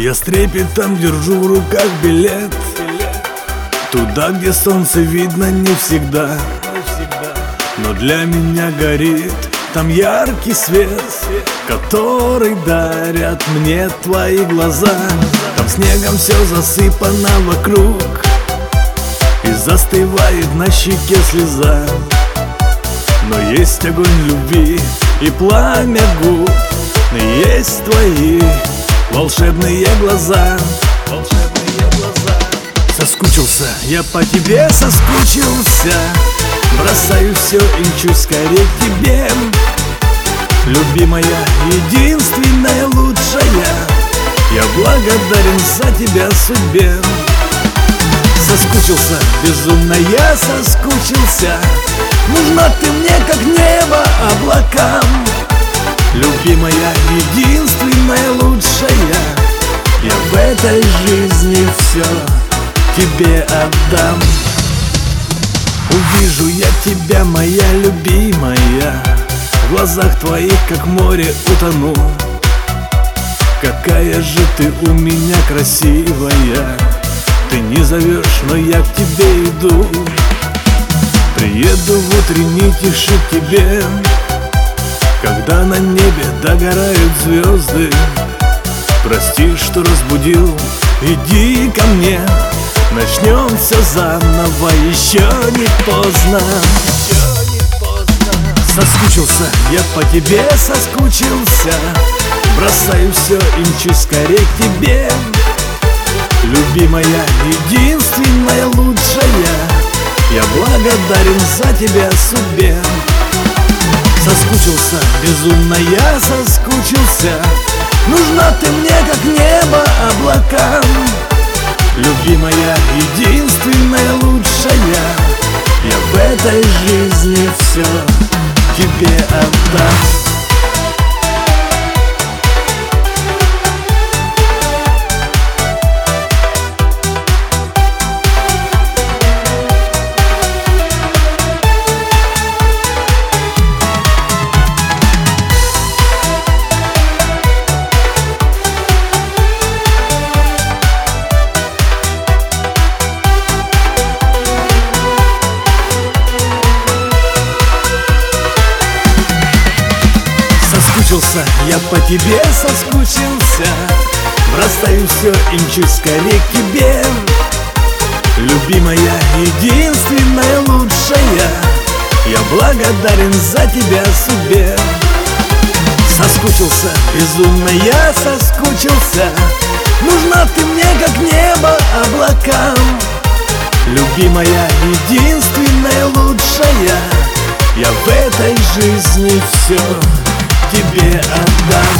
Я с трепетом держу в руках билет туда, где солнце видно не всегда, но для меня горит там яркий свет, который дарят мне твои глаза. Там снегом все засыпано вокруг, и застывает на щеке слеза. Но есть огонь любви и пламя губ, и есть твои волшебные глаза. Соскучился, я по тебе соскучился. Бросаю все и мчусь скорее к тебе. Любимая, единственная, лучшая, я благодарен за тебя судьбе. Соскучился, безумно я соскучился. Нужна ты мне, как небо облакам. Любимая, единственная, лучшая, я в этой жизни все тебе отдам. Увижу я тебя, моя любимая, в глазах твоих, как море, утону. Какая же ты у меня красивая, ты не зовешь, но я к тебе иду. Приеду в утренней тиши к тебе, когда на небе догорают звезды. Прости, что разбудил, иди ко мне, начнем все заново, еще не поздно. Соскучился, я по тебе соскучился. Бросаю все и мчусь скорее к тебе. Любимая, единственная, лучшая, я благодарен за тебя судьбе. Соскучился, безумно я соскучился. Нужна ты мне, как небо облакам. Любимая, единственная, лучшая, я в этой жизни все тебе отдам. Соскучился, я по тебе соскучился. Бросаю все и мчусь скорее к тебе. Любимая, единственная, лучшая, я благодарен за тебя судьбе. Соскучился, безумно я соскучился. Нужна ты мне, как небо облакам. Любимая, единственная, лучшая, я в этой жизни все тебе отдам.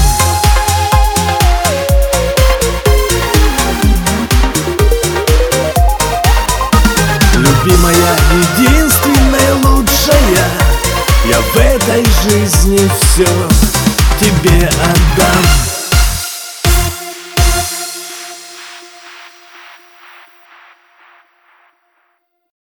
Любимая, единственная, лучшая, я в этой жизни все тебе отдам.